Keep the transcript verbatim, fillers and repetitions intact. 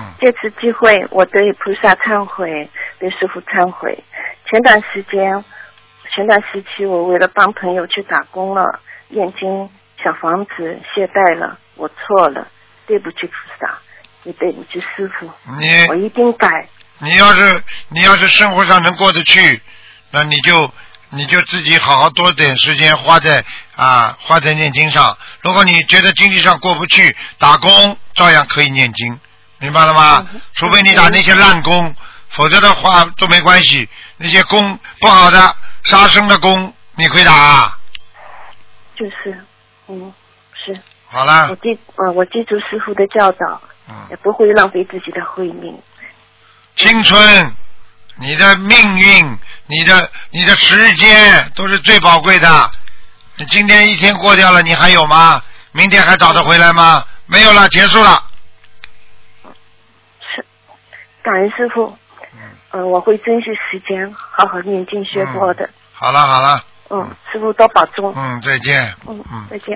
嗯。 借此机会，我对菩萨忏悔，对师父忏悔。前段时间，前段时期，我为了帮朋友去打工了，念经小房子懈怠了，我错了，对不起菩萨，也对不起师父， 你我一定改。 你要是你要是生活上能过得去，那你就你就自己好好多点时间花在啊花在念经上。如果你觉得经济上过不去，打工照样可以念经，明白了吗？嗯、除非你打那些烂工，否则的话都没关系。那些工不好的杀生的工，你会打？ 就是，嗯，是。 好了。 我记呃我记住师父的教导，嗯，也不会浪费自己的慧命。 青春，你的命运，你的你的时间都是最宝贵的。你今天一天过掉了，你还有吗？明天还找得回来吗？没有了，结束了。 是，感恩师父。嗯、呃，我会珍惜时间，好好念经学佛的。 嗯、好了好了。 嗯，师父多保重。 嗯，再见。 嗯嗯，再见。